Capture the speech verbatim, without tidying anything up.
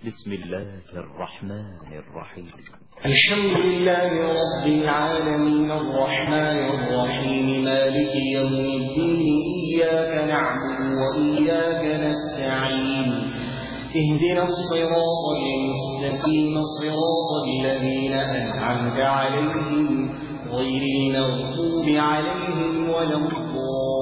بسم الله الرحمن الرحيم. الحمد لله رب العالمين الرحمن الرحيم مالك يوم الدين إياك نعبد وإياك نستعين اهدنا الصراط المستقيم صراط الذين أنعمت عليهم غير المغضوب عليهم ولا الضالين.